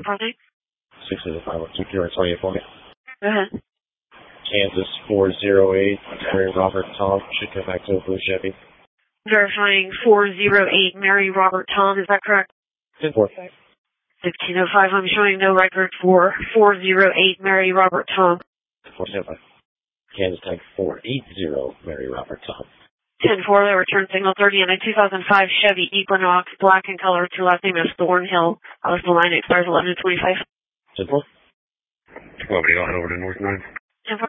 Project? 60512, you're 28 for me. Go ahead. Kansas 408, Mary Robert Tom, should come back to a blue Chevy. Verifying 408 Mary Robert Tom, is that correct? 10-4. 1505, I'm showing no record for 408 Mary Robert Tom. 475. Kansas Tag 480 Mary Robert Tom. 10-4, they return signal 30 and a 2005 Chevy Equinox, black in color, to last name is Thornhill. The line expires 11:25. 10-4. 12 on over to North 9.